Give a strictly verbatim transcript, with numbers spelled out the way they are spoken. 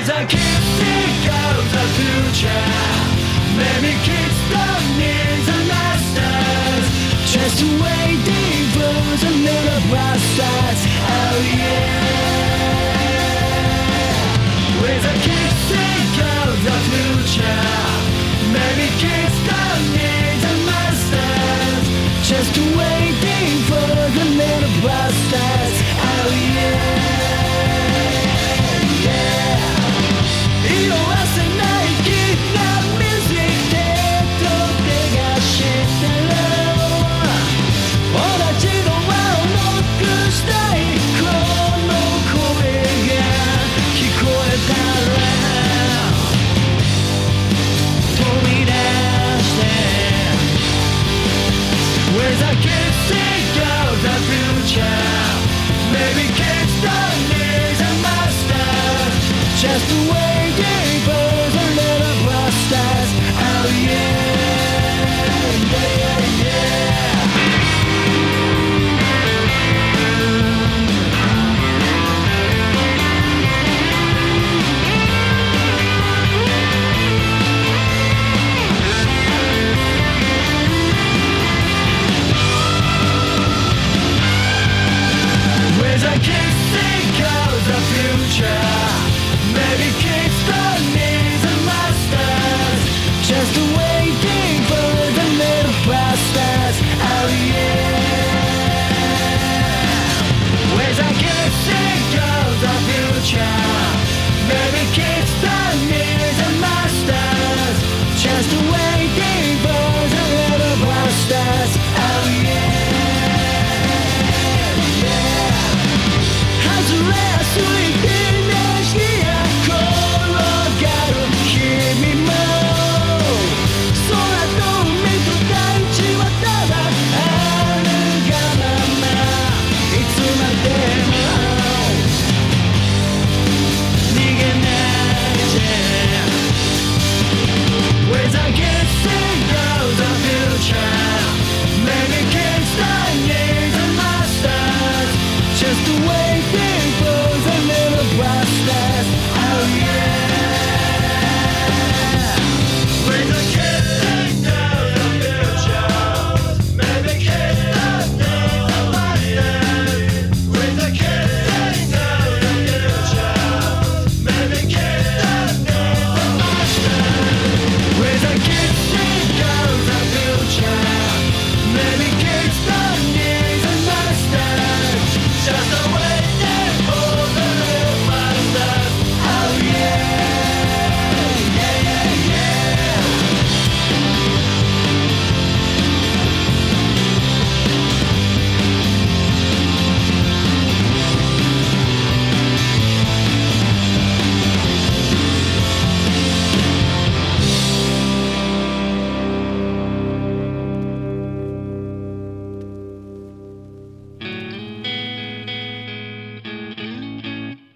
With a kick of the future, maybe kids don't need the masters, just waiting for the little blasters. Oh yeah. With a kick of the future, maybe kids don't need the masters, just waiting for the little blasters. Oh yeah. With a kiss of the future, maybe kids don't need a master, just waiting for